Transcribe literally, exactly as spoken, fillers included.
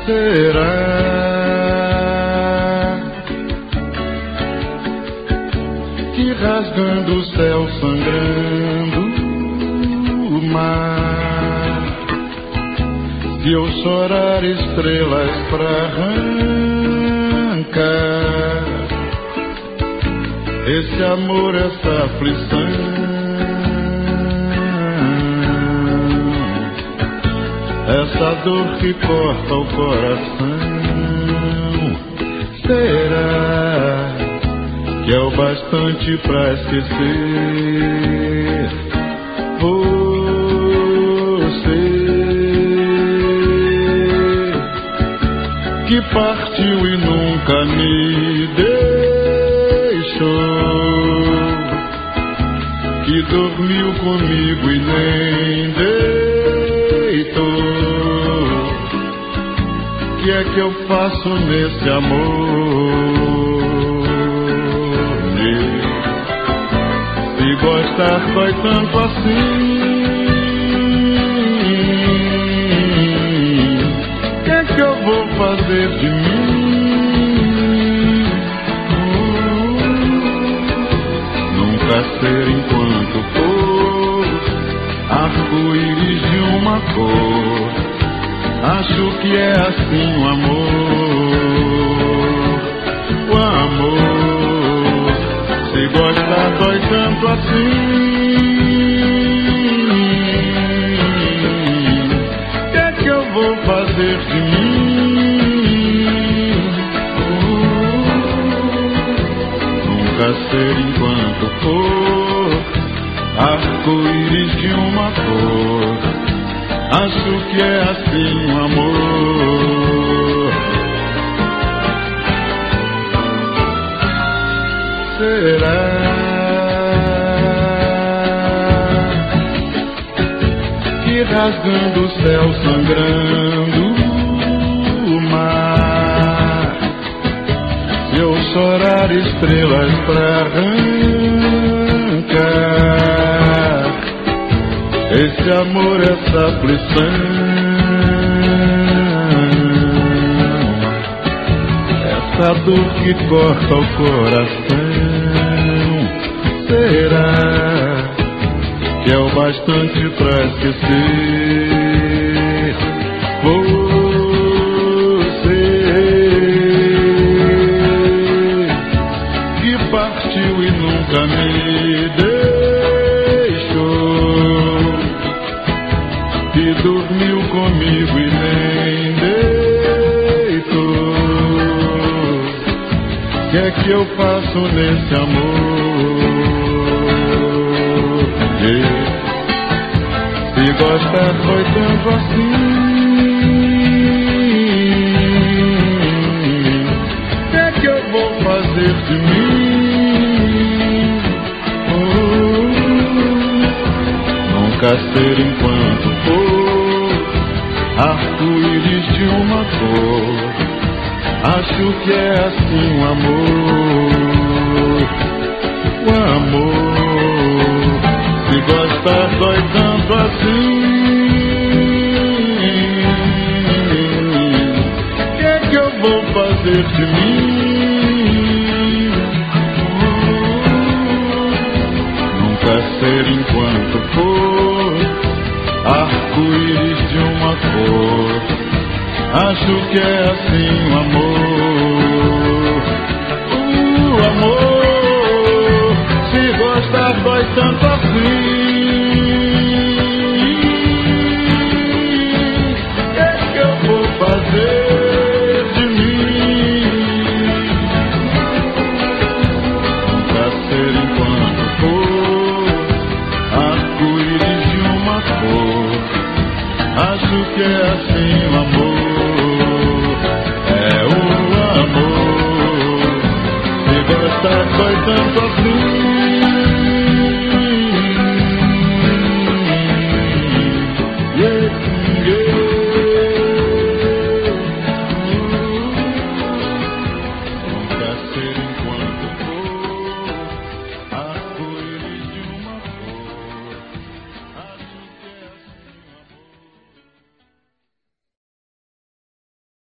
Será que rasgando o céu, sangrando o mar, se eu chorar estrelas pra arrancar esse amor, essa aflição, essa dor que corta o coração, será que é o bastante pra esquecer você, que partiu e nunca me deixou, que dormiu comigo e nem deitou? O que é que eu faço nesse amor? Se gostar dói tanto assim, o que é que eu vou fazer de mim? Nunca ser enquanto for arco-íris de uma cor. Acho que é assim o amor, o amor. Se gostar dói tanto assim, o que é que eu vou fazer de mim? Nunca ser enquanto for arco-íris de uma cor. Acho que é assim o amor. Será que rasgando o céu, sangrando o mar, se eu chorar estrelas pra arrancar esse amor, essa aflição, essa dor que corta o coração, será que é o bastante pra esquecer você, que partiu e nunca me deixou, que dormiu comigo e nem deitou? O que é que eu faço nesse amor? Se gostar foi tanto assim, o que é que eu vou fazer de mim? Oh, nunca ser enquanto for arco-íris de uma cor. Acho que é assim o amor, o amor. Se gostar dói tanto assim, o que é que eu vou fazer de mim? Nunca ser enquanto for arco-íris de uma cor. Acho que é assim o amor, o amor. Se gostar dói tanto assim, o que é que eu vou fazer de mim? Nunca ser enquanto for arco-íris de uma cor. Acho que é assim o amor. Foi tanto assim, yeah, yeah. Nunca ser enquanto